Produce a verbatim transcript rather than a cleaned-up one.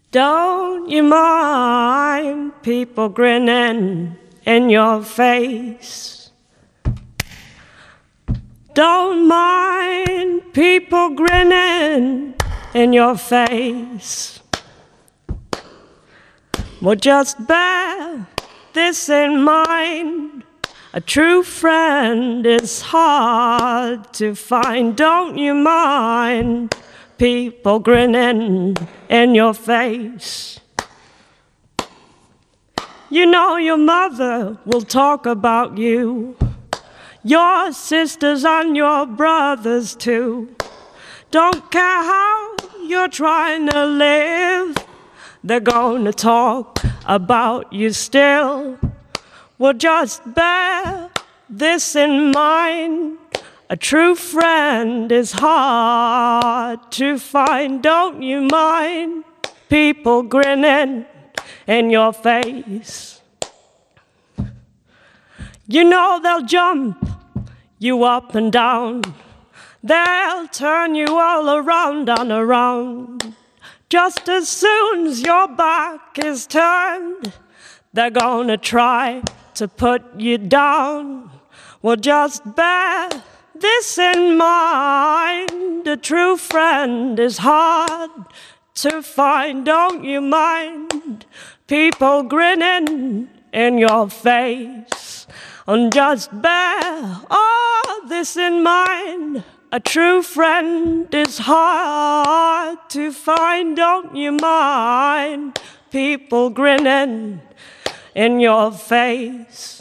Don't you mind people grinning in your face? Don't mind people grinning in your face. Well, just bear this in mind. A true friend is hard to find. Don't you mind people grinning in your face? You know your mother will talk about you, your sisters and your brothers too. Don't care how you're trying to live, they're gonna talk about you still. Well, just bear this in mind. A true friend is hard to find. Don't you mind people grinning in your face? You know they'll jump you up and down. They'll turn you all around and around. Just as soon as your back is turned, they're gonna try to put you down. Well, just bear this in mind. A true friend is hard to find. Don't you mind people grinning in your face? And just bear all this in mind. A true friend is hard to find. Don't you mind people grinning in your face?